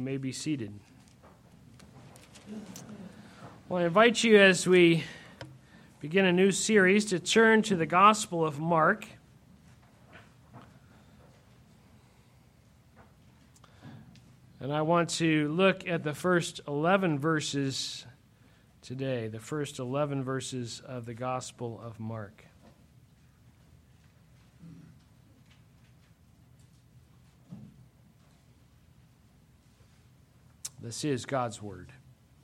may be seated. Well, I invite you as we begin a new series to turn to the Gospel of Mark. And I want to look at the first 11 verses today, the first 11 verses of the Gospel of Mark. This is God's Word.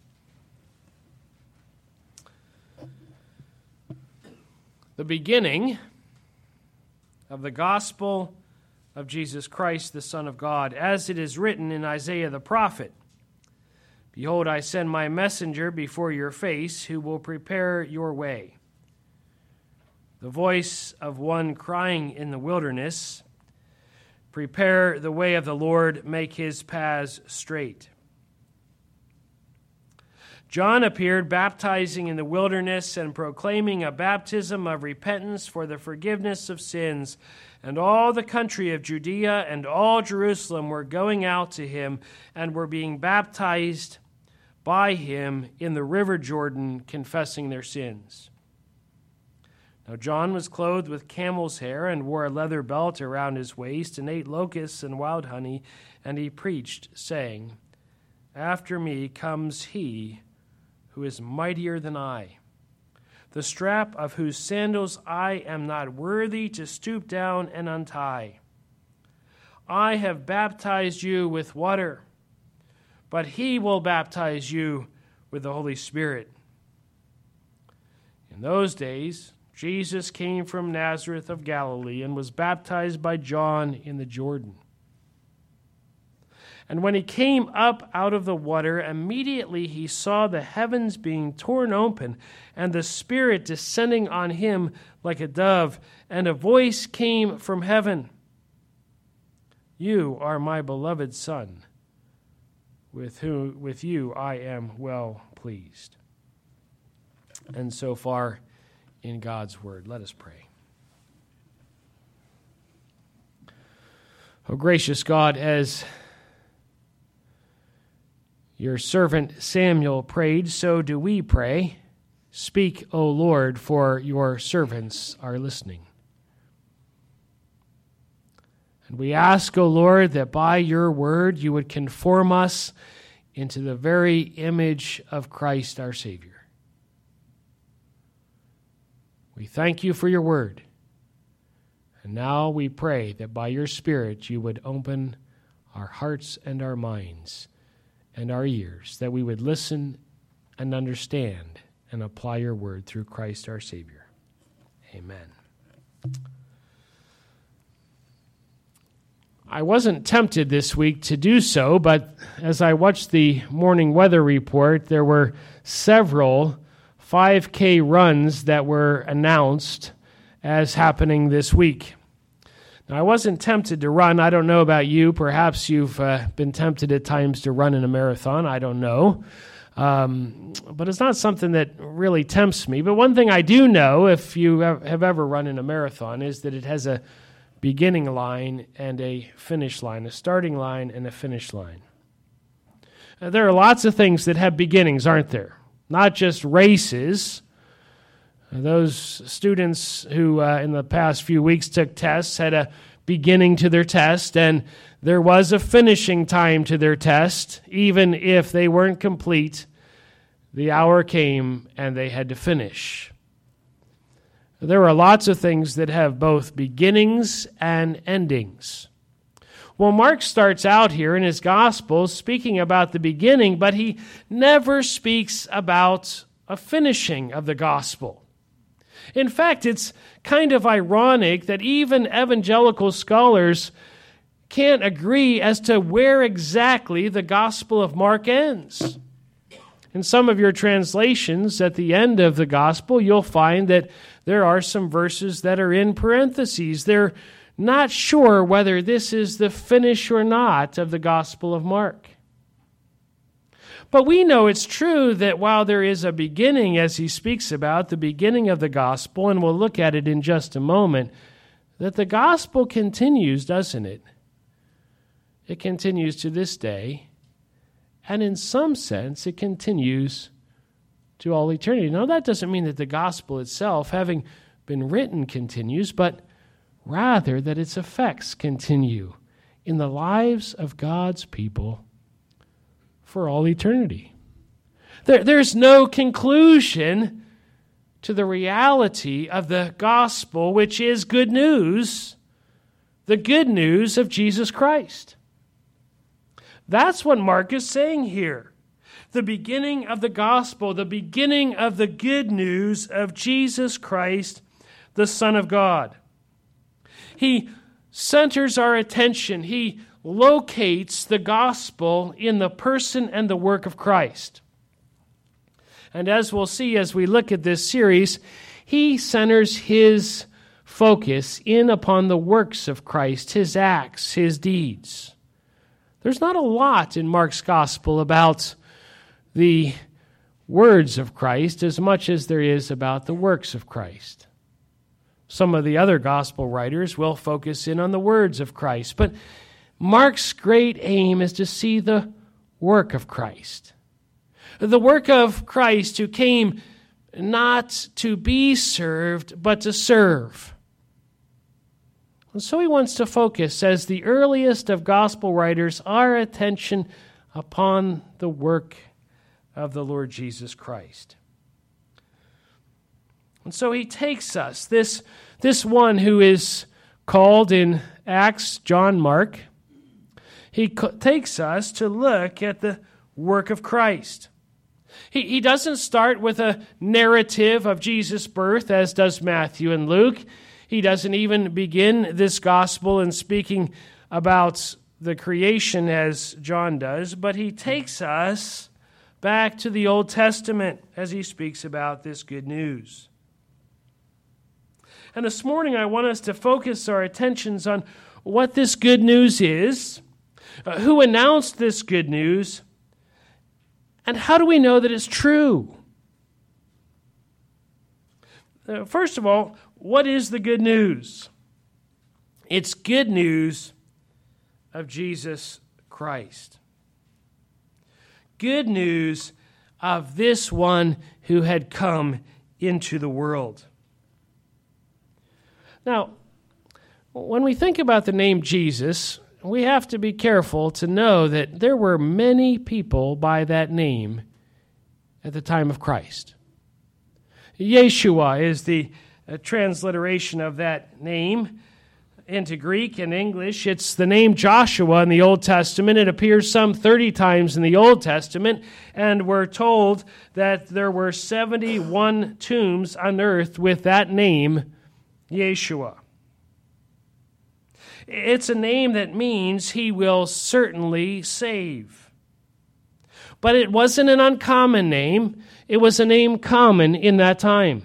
The beginning of the gospel of Jesus Christ, the Son of God, as it is written in Isaiah the prophet. Behold, I send my messenger before your face, who will prepare your way. The voice of one crying in the wilderness, prepare the way of the Lord, make his paths straight. John appeared baptizing in the wilderness and proclaiming a baptism of repentance for the forgiveness of sins, and all the country of Judea and all Jerusalem were going out to him and were being baptized by him in the river Jordan, confessing their sins. Now John was clothed with camel's hair and wore a leather belt around his waist and ate locusts and wild honey, and he preached, saying, After me comes he who is mightier than I, the strap of whose sandals I am not worthy to stoop down and untie. I have baptized you with water, but he will baptize you with the Holy Spirit. In those days, Jesus came from Nazareth of Galilee and was baptized by John in the Jordan. And when he came up out of the water, immediately he saw the heavens being torn open, and the Spirit descending on him like a dove, and a voice came from heaven. You are my beloved Son, with you I am well pleased. And so far in God's word, let us pray. Oh, gracious God, as your servant Samuel prayed, so do we pray. Speak, O Lord, for your servants are listening. And we ask, O Lord, that by your word you would conform us into the very image of Christ our Savior. We thank you for your word. And now we pray that by your Spirit you would open our hearts and our minds and our ears, that we would listen and understand and apply your word through Christ our Savior. Amen. I wasn't tempted this week to do so, but as I watched the morning weather report, there were several 5K runs that were announced as happening this week. Now, I wasn't tempted to run. I don't know about you. Perhaps you've been tempted at times to run in a marathon. I don't know. But it's not something that really tempts me. But one thing I do know, if you have ever run in a marathon, is that it has a beginning line and a finish line, a starting line and a finish line. There are lots of things that have beginnings, aren't there? Not just races. Those students who in the past few weeks took tests had a beginning to their test, and there was a finishing time to their test. Even if they weren't complete, the hour came and they had to finish. There are lots of things that have both beginnings and endings. Well, Mark starts out here in his gospel speaking about the beginning, but he never speaks about a finishing of the gospel. In fact, it's kind of ironic that even evangelical scholars can't agree as to where exactly the Gospel of Mark ends. In some of your translations, at the end of the Gospel, you'll find that there are some verses that are in parentheses. They're not sure whether this is the finish or not of the Gospel of Mark. But we know it's true that while there is a beginning, as he speaks about, the beginning of the gospel, and we'll look at it in just a moment, that the gospel continues, doesn't it? It continues to this day, And in some sense, it continues to all eternity. Now, that doesn't mean that the gospel itself, having been written, continues, but rather that its effects continue in the lives of God's people for all eternity. There's no conclusion to the reality of the gospel, which is good news, the good news of Jesus Christ. That's what Mark is saying here. The beginning of the gospel, the beginning of the good news of Jesus Christ, the Son of God. He centers our attention. He locates the gospel in the person and the work of Christ. And as we'll see as we look at this series, he centers his focus in upon the works of Christ, his acts, his deeds. There's not a lot in Mark's gospel about the words of Christ as much as there is about the works of Christ. Some of the other gospel writers will focus in on the words of Christ, but Mark's great aim is to see the work of Christ. The work of Christ who came not to be served, but to serve. And so he wants to focus, as the earliest of gospel writers, our attention upon the work of the Lord Jesus Christ. And so he takes us, this one who is called in Acts John Mark, he takes us to look at the work of Christ. He doesn't start with a narrative of Jesus' birth, as does Matthew and Luke. He doesn't even begin this gospel in speaking about the creation as John does, but he takes us back to the Old Testament as he speaks about this good news. And this morning I want us to focus our attentions on what this good news is, who announced this good news, and how do we know that it's true? First of all, what is the good news? It's good news of Jesus Christ. Good news of this one who had come into the world. Now, when we think about the name Jesus, we have to be careful to know that there were many people by that name at the time of Christ. Yeshua is the transliteration of that name into Greek and English. It's the name Joshua in the Old Testament. It appears some 30 times in the Old Testament, and we're told that there were 71 tombs unearthed with that name, Yeshua. It's a name that means he will certainly save. But it wasn't an uncommon name. It was a name common in that time.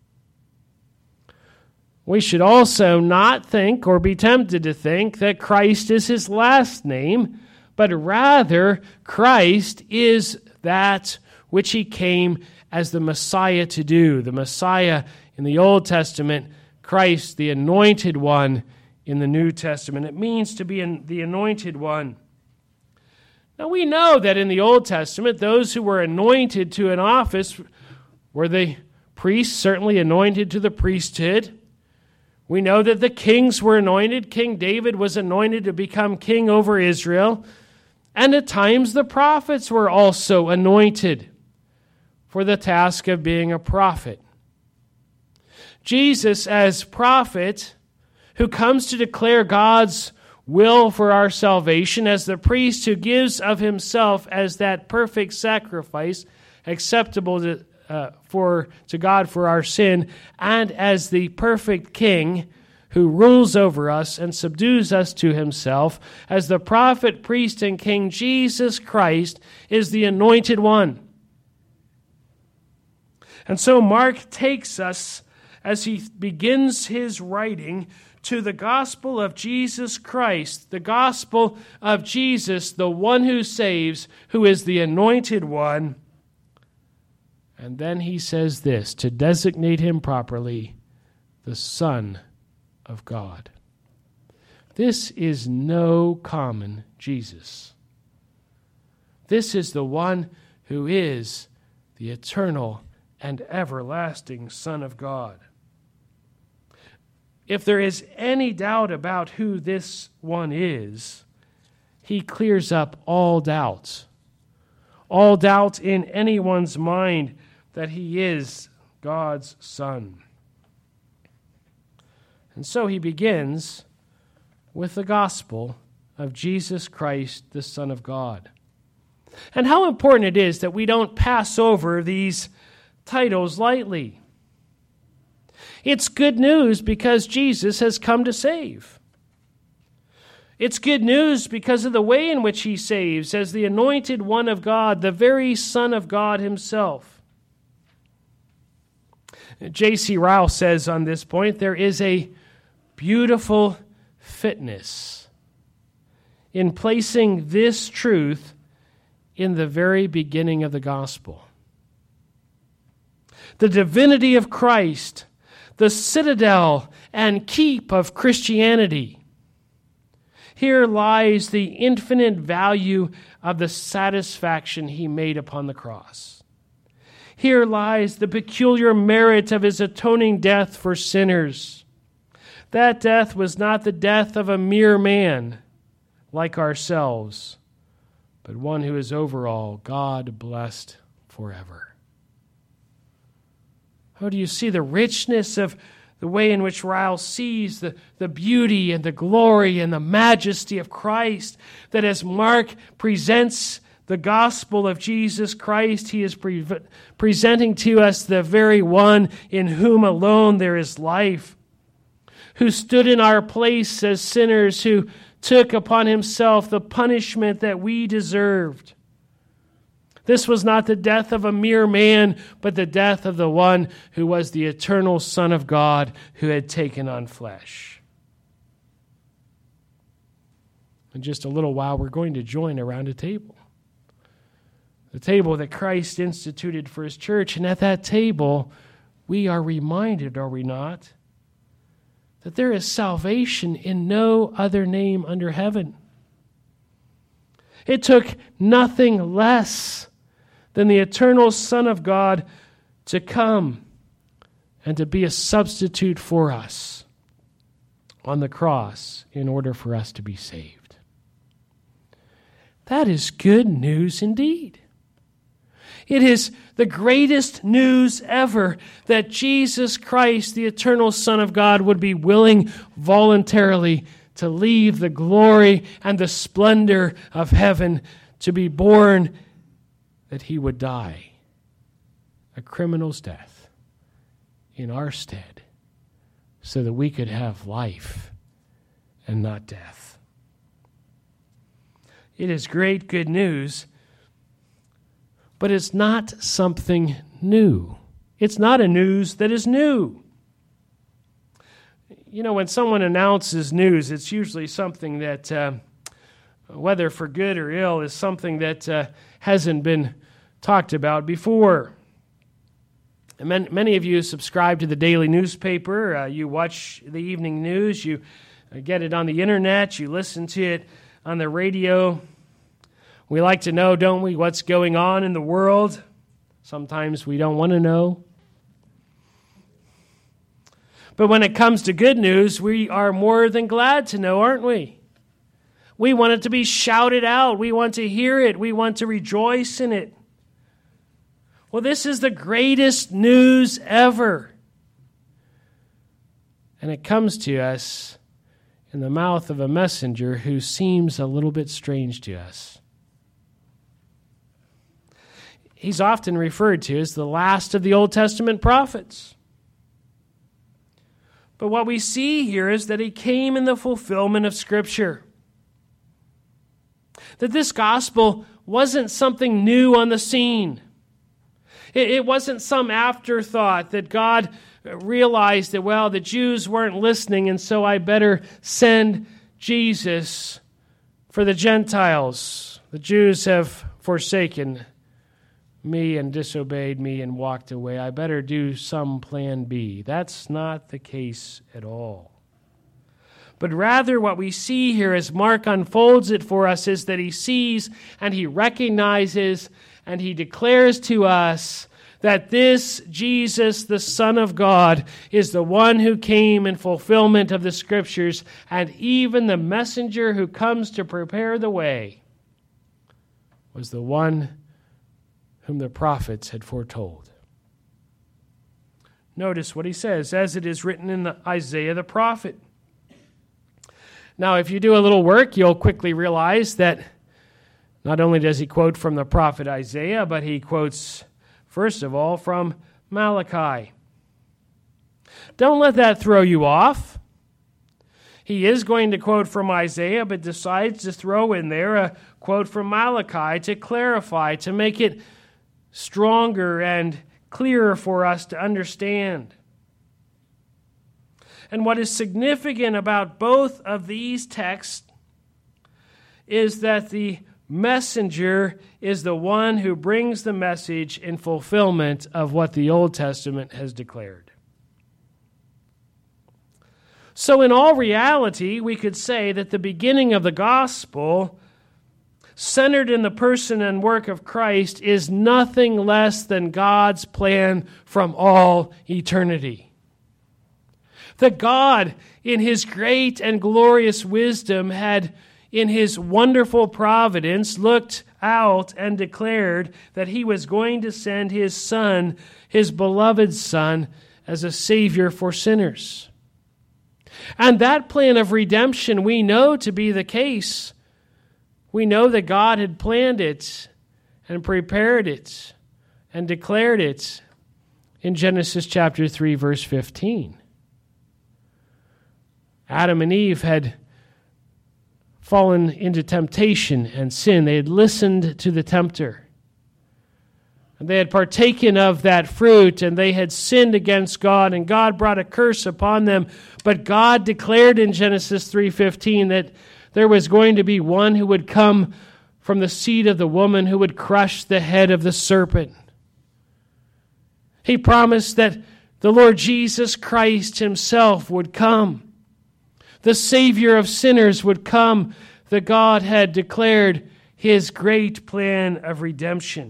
We should also not think or be tempted to think that Christ is his last name, but rather Christ is that which he came as the Messiah to do. The Messiah in the Old Testament, Christ, the anointed one, in the New Testament. It means to be the anointed one. Now we know that in the Old Testament, those who were anointed to an office were the priests, certainly anointed to the priesthood. We know that the kings were anointed. King David was anointed to become king over Israel. And at times the prophets were also anointed for the task of being a prophet. Jesus, as prophet, who comes to declare God's will for our salvation, as the priest who gives of himself as that perfect sacrifice acceptable to God for our sin, and as the perfect king who rules over us and subdues us to himself, as the prophet, priest, and king, Jesus Christ is the anointed one. And so Mark takes us, as he begins his writing, to the gospel of Jesus Christ, the gospel of Jesus, the one who saves, who is the anointed one. And then he says this, to designate him properly, the Son of God. This is no common Jesus. This is the one who is the eternal and everlasting Son of God. If there is any doubt about who this one is, he clears up all doubts. All doubt in anyone's mind that he is God's Son. And so he begins with the gospel of Jesus Christ, the Son of God. And how important it is that we don't pass over these titles lightly. It's good news because Jesus has come to save. It's good news because of the way in which he saves as the anointed one of God, the very Son of God himself. J.C. Ryle says on this point, there is a beautiful fitness in placing this truth in the very beginning of the gospel. The divinity of Christ, the citadel and keep of Christianity. Here lies the infinite value of the satisfaction he made upon the cross. Here lies the peculiar merit of his atoning death for sinners. That death was not the death of a mere man like ourselves, but one who is over all, God blessed forever. Oh, do you see the richness of the way in which Ryle sees the beauty and the glory and the majesty of Christ, that as Mark presents the gospel of Jesus Christ, he is presenting to us the very one in whom alone there is life, who stood in our place as sinners, who took upon himself the punishment that we deserved. This was not the death of a mere man, but the death of the one who was the eternal Son of God who had taken on flesh. In just a little while, we're going to join around a table. The table that Christ instituted for his church. And at that table, we are reminded, are we not, that there is salvation in no other name under heaven. It took nothing less than the eternal Son of God to come and to be a substitute for us on the cross in order for us to be saved. That is good news indeed. It is the greatest news ever that Jesus Christ, the eternal Son of God, would be willing voluntarily to leave the glory and the splendor of heaven to be born, that he would die a criminal's death in our stead so that we could have life and not death. It is great good news, but it's not something new. It's not a news that is new. You know, when someone announces news, it's usually something that, whether for good or ill, is something that hasn't been talked about before. And many of you subscribe to the daily newspaper. You watch the evening news. You get it on the internet. You listen to it on the radio. We like to know, don't we, what's going on in the world? Sometimes we don't want to know. But when it comes to good news, we are more than glad to know, aren't we? We want it to be shouted out. We want to hear it. We want to rejoice in it. Well, this is the greatest news ever. And it comes to us in the mouth of a messenger who seems a little bit strange to us. He's often referred to as the last of the Old Testament prophets. But what we see here is that he came in the fulfillment of Scripture. That this gospel wasn't something new on the scene. It wasn't some afterthought that God realized that, well, the Jews weren't listening, and so I better send Jesus for the Gentiles. The Jews have forsaken me and disobeyed me and walked away. I better do some plan B. That's not the case at all. But rather what we see here as Mark unfolds it for us is that he sees and he recognizes and he declares to us that this Jesus, the Son of God, is the one who came in fulfillment of the Scriptures, and even the messenger who comes to prepare the way was the one whom the prophets had foretold. Notice what he says, as it is written in Isaiah the prophet. Now, if you do a little work, you'll quickly realize that not only does he quote from the prophet Isaiah, but he quotes, first of all, from Malachi. Don't let that throw you off. He is going to quote from Isaiah, but decides to throw in there a quote from Malachi to clarify, to make it stronger and clearer for us to understand. And what is significant about both of these texts is that the messenger is the one who brings the message in fulfillment of what the Old Testament has declared. So in all reality, we could say that the beginning of the gospel, centered in the person and work of Christ, is nothing less than God's plan from all eternity. That God, in his great and glorious wisdom, had, in his wonderful providence, looked out and declared that he was going to send his Son, his beloved Son, as a Savior for sinners. And that plan of redemption we know to be the case. We know that God had planned it and prepared it and declared it in Genesis chapter 3, verse 15. Adam and Eve had fallen into temptation and sin. They had listened to the tempter. And they had partaken of that fruit, and they had sinned against God, and God brought a curse upon them. But God declared in Genesis 3:15 that there was going to be one who would come from the seed of the woman who would crush the head of the serpent. He promised that the Lord Jesus Christ himself would come. The Savior of sinners would come, that God had declared his great plan of redemption.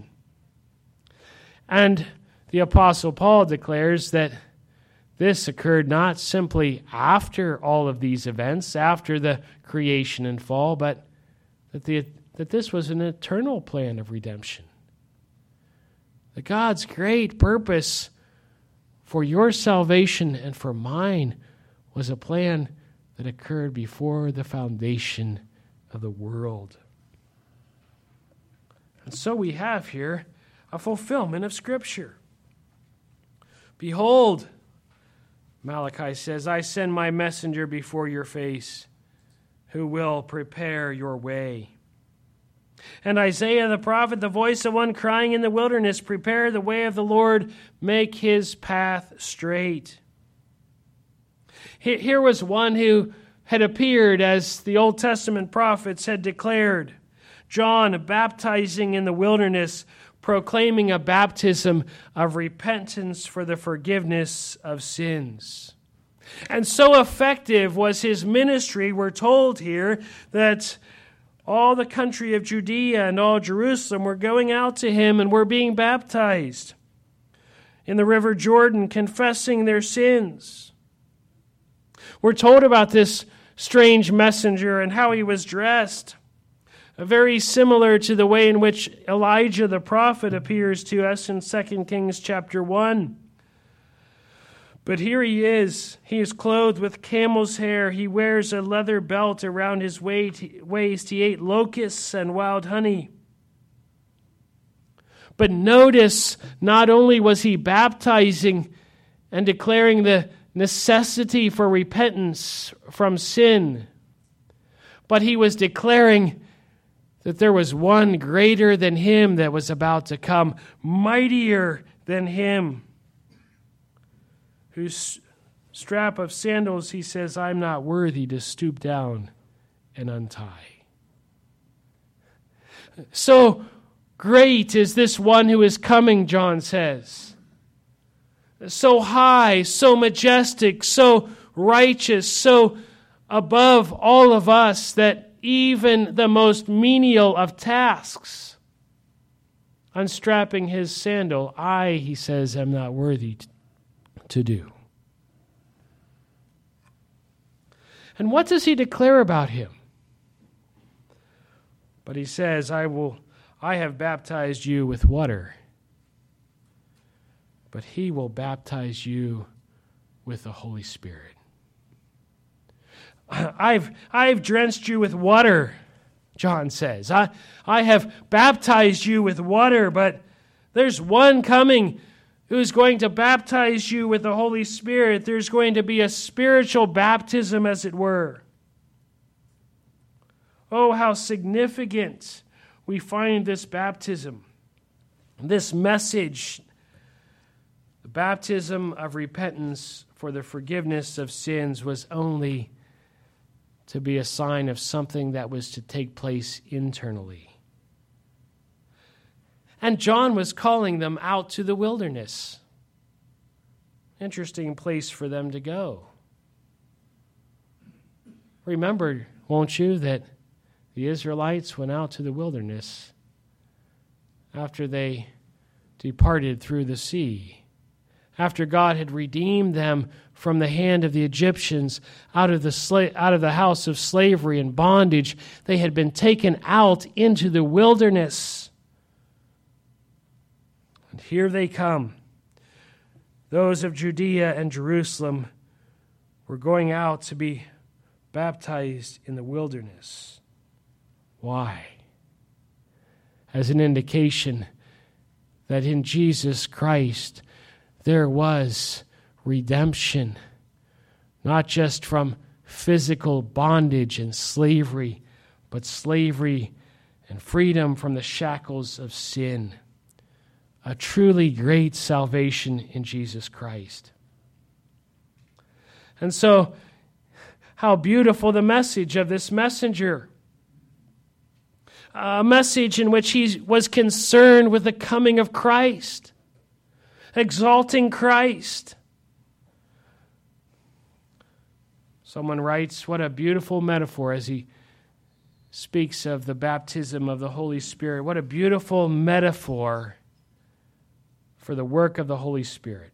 And the Apostle Paul declares that this occurred not simply after all of these events, after the creation and fall, but that this was an eternal plan of redemption. That God's great purpose for your salvation and for mine was a plan that occurred before the foundation of the world. And so we have here a fulfillment of Scripture. Behold, Malachi says, I send my messenger before your face, who will prepare your way. And Isaiah the prophet, the voice of one crying in the wilderness, prepare the way of the Lord, make his path straight. Here was one who had appeared as the Old Testament prophets had declared. John baptizing in the wilderness, proclaiming a baptism of repentance for the forgiveness of sins. And so effective was his ministry, we're told here, that all the country of Judea and all Jerusalem were going out to him and were being baptized in the river Jordan, confessing their sins. We're told about this strange messenger and how he was dressed, very similar to the way in which Elijah the prophet appears to us in 2 Kings chapter 1. But here he is. He is clothed with camel's hair. He wears a leather belt around his waist. He ate locusts and wild honey. But notice, not only was he baptizing and declaring the necessity for repentance from sin, but he was declaring that there was one greater than him that was about to come, mightier than him, whose strap of sandals, he says, I'm not worthy to stoop down and untie. So great is this one who is coming, John says. So high, so majestic, so righteous, so above all of us that even the most menial of tasks, unstrapping his sandal, I, he says, am not worthy to do. And what does he declare about him? But he says, I have baptized you with water, but he will baptize you with the Holy Spirit. I've drenched you with water, John says. I have baptized you with water, but there's one coming who's going to baptize you with the Holy Spirit. There's going to be a spiritual baptism, as it were. Oh, how significant we find this baptism, this message, the baptism of repentance for the forgiveness of sins was only to be a sign of something that was to take place internally. And John was calling them out to the wilderness. Interesting place for them to go. Remember, won't you, that the Israelites went out to the wilderness after they departed through the sea, after God had redeemed them from the hand of the Egyptians out of the house of slavery and bondage. They had been taken out into the wilderness. And here they come. Those of Judea and Jerusalem were going out to be baptized in the wilderness. Why? As an indication that in Jesus Christ there was redemption, not just from physical bondage and slavery, but slavery and freedom from the shackles of sin. A truly great salvation in Jesus Christ. And so, how beautiful the message of this messenger. A message in which he was concerned with the coming of Christ, exalting Christ. Someone writes, what a beautiful metaphor as he speaks of the baptism of the Holy Spirit. What a beautiful metaphor for the work of the Holy Spirit.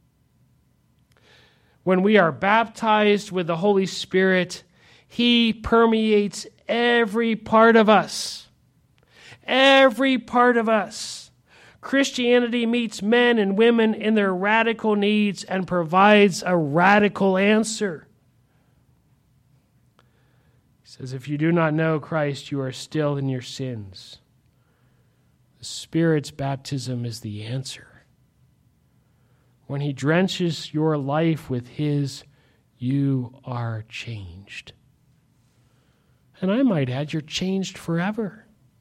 When we are baptized with the Holy Spirit, he permeates every part of us. Every part of us. Christianity meets men and women in their radical needs and provides a radical answer. He says, if you do not know Christ, you are still in your sins. The Spirit's baptism is the answer. When he drenches your life with his, you are changed. And I might add, you're changed forever.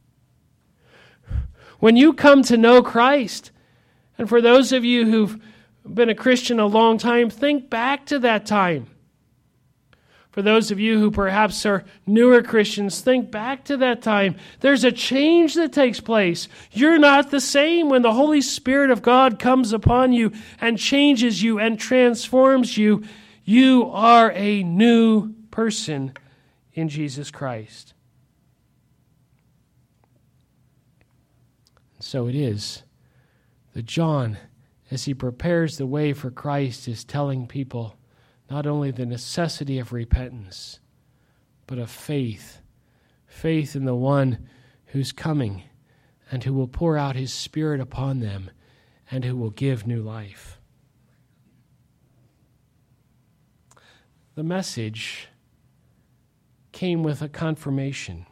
When you come to know Christ, and for those of you who've been a Christian a long time, think back to that time. For those of you who perhaps are newer Christians, think back to that time. There's a change that takes place. You're not the same when the Holy Spirit of God comes upon you and changes you and transforms you. You are a new person in Jesus Christ. And so it is that John, as he prepares the way for Christ, is telling people not only the necessity of repentance, but of faith. Faith in the one who's coming and who will pour out his Spirit upon them and who will give new life. The message came with a confirmation.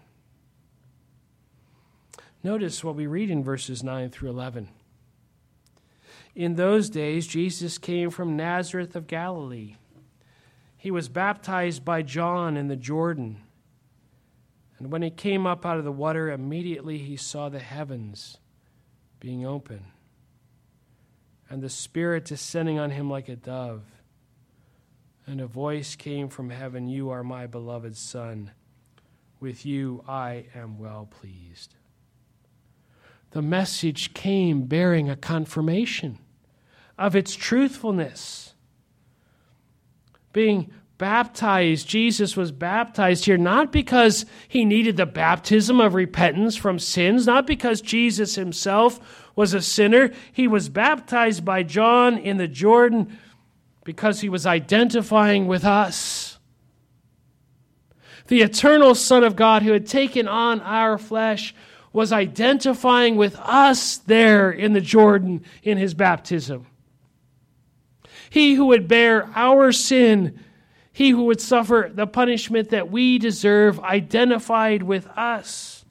Notice what we read in verses 9 through 11. In those days, Jesus came from Nazareth of Galilee. He was baptized by John in the Jordan. And when he came up out of the water, immediately he saw the heavens being open, and the Spirit descending on him like a dove. And a voice came from heaven, "You are my beloved Son. With you I am well pleased." The message came bearing a confirmation of its truthfulness. Being baptized. Jesus was baptized here not because he needed the baptism of repentance from sins, not because Jesus himself was a sinner. He was baptized by John in the Jordan because he was identifying with us. The eternal Son of God who had taken on our flesh was identifying with us there in the Jordan in his baptism. He who would bear our sin, he who would suffer the punishment that we deserve, identified with us.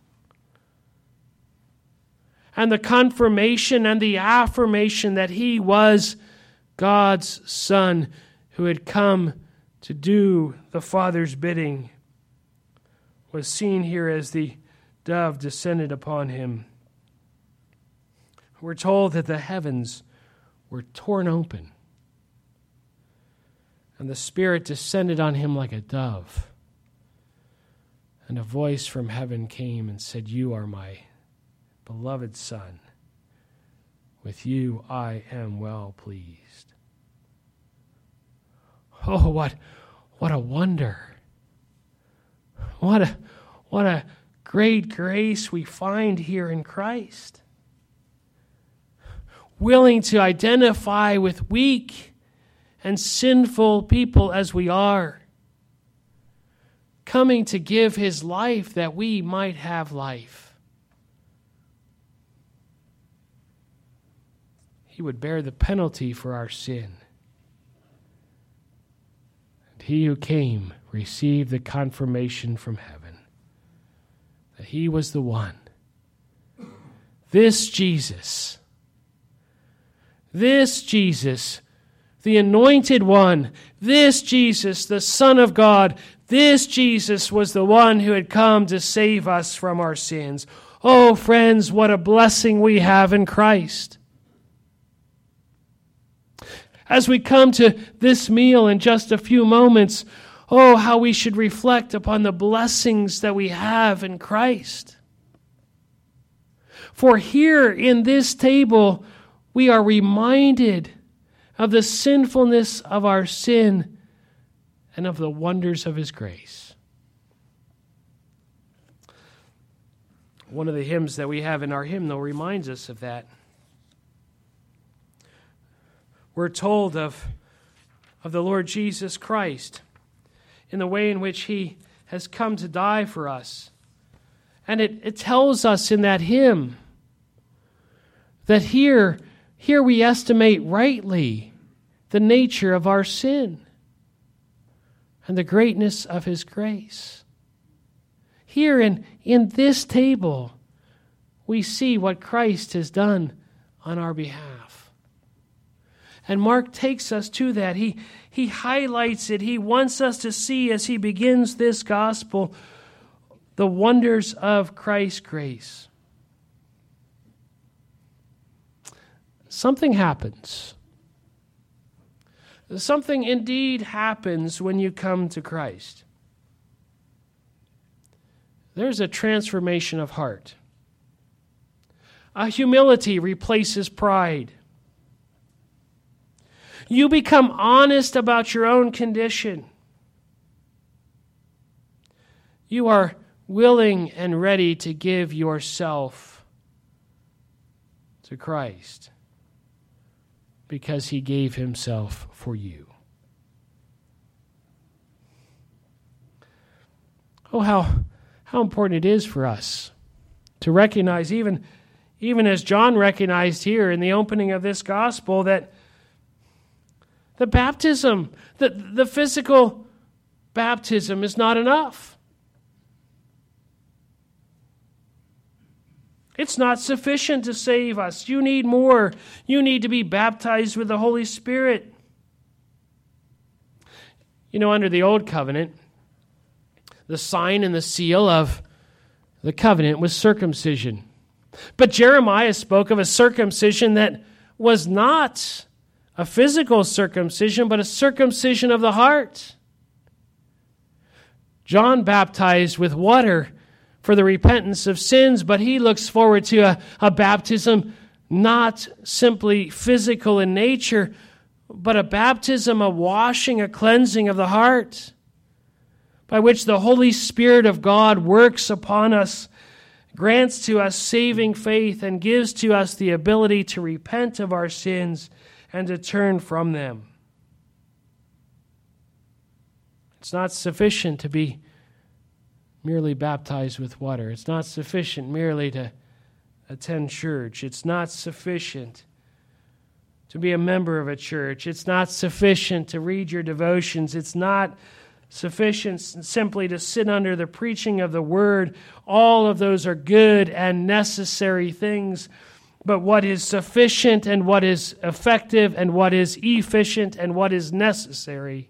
And the confirmation and the affirmation that he was God's Son who had come to do the Father's bidding was seen here as the dove descended upon him. We're told that the heavens were torn open, and the Spirit descended on him like a dove. And a voice from heaven came and said, "You are my beloved Son. With you I am well pleased." Oh, what a wonder. What a great grace we find here in Christ. Willing to identify with weak and sinful people as we are. Coming to give his life that we might have life. He would bear the penalty for our sin. And he who came received the confirmation from heaven that he was the one. This Jesus, the anointed one, this Jesus, the Son of God, this Jesus was the one who had come to save us from our sins. Oh, friends, what a blessing we have in Christ. As we come to this meal in just a few moments, oh, how we should reflect upon the blessings that we have in Christ. For here in this table, we are reminded of the sinfulness of our sin and of the wonders of his grace. One of the hymns that we have in our hymnal reminds us of that. We're told of the Lord Jesus Christ in the way in which he has come to die for us. And it tells us in that hymn that here we estimate rightly the nature of our sin and the greatness of his grace. Here in this table, we see what Christ has done on our behalf. And Mark takes us to that. He highlights it. He wants us to see as he begins this gospel the wonders of Christ's grace. Something happens. Something indeed happens when you come to Christ. There's a transformation of heart. A humility replaces pride. You become honest about your own condition. You are willing and ready to give yourself to Christ because he gave himself for you. Oh, how important it is for us to recognize, even as John recognized here in the opening of this gospel, that the baptism, the physical baptism is not enough. It's not sufficient to save us. You need more. You need to be baptized with the Holy Spirit. You know, under the Old Covenant, the sign and the seal of the covenant was circumcision. But Jeremiah spoke of a circumcision that was not a physical circumcision, but a circumcision of the heart. John baptized with water for the repentance of sins, but he looks forward to a baptism not simply physical in nature, but a baptism, a washing, a cleansing of the heart, by which the Holy Spirit of God works upon us, grants to us saving faith, and gives to us the ability to repent of our sins and to turn from them. It's not sufficient to be merely baptized with water. It's not sufficient merely to attend church. It's not sufficient to be a member of a church. It's not sufficient to read your devotions. It's not sufficient simply to sit under the preaching of the word. All of those are good and necessary things. But what is sufficient and what is effective and what is efficient and what is necessary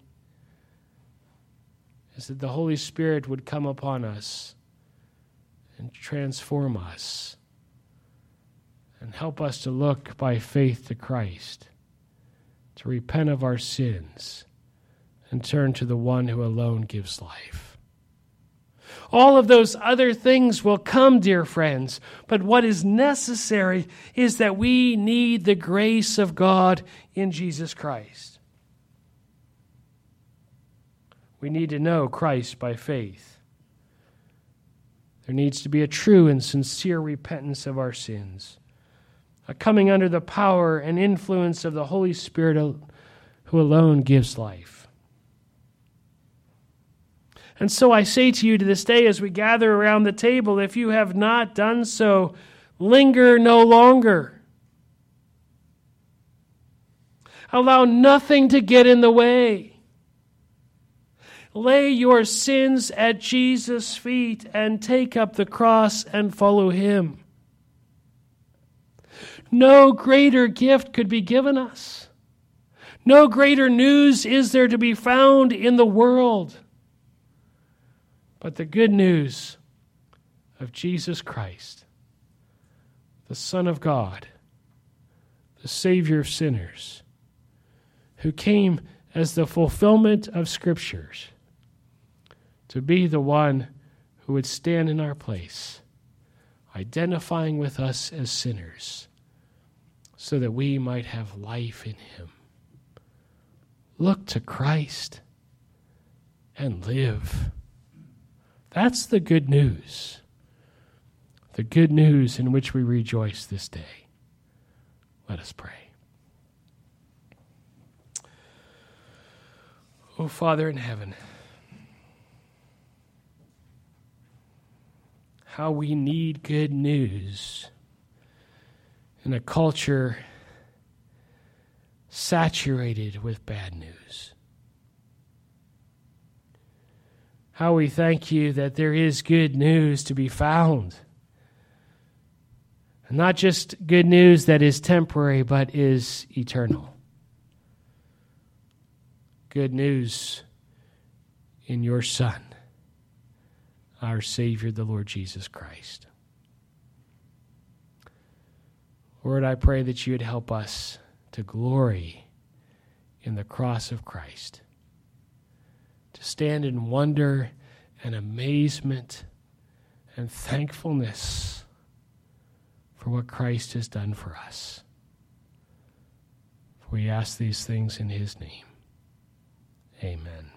is that the Holy Spirit would come upon us and transform us and help us to look by faith to Christ, to repent of our sins, and turn to the one who alone gives life. All of those other things will come, dear friends, but what is necessary is that we need the grace of God in Jesus Christ. We need to know Christ by faith. There needs to be a true and sincere repentance of our sins, a coming under the power and influence of the Holy Spirit who alone gives life. And so I say to you to this day as we gather around the table, if you have not done so, linger no longer. Allow nothing to get in the way. Lay your sins at Jesus' feet and take up the cross and follow him. No greater gift could be given us. No greater news is there to be found in the world. But the good news of Jesus Christ, the Son of God, the Savior of sinners, who came as the fulfillment of Scriptures, to be the one who would stand in our place, identifying with us as sinners, so that we might have life in him. Look to Christ and live. That's the good news. The good news in which we rejoice this day. Let us pray. O Father in heaven, how we need good news in a culture saturated with bad news. How we thank you that there is good news to be found. And not just good news that is temporary, but is eternal. Good news in your Son, our Savior, the Lord Jesus Christ. Lord, I pray that you would help us to glory in the cross of Christ, to stand in wonder and amazement and thankfulness for what Christ has done for us. For we ask these things in his name. Amen.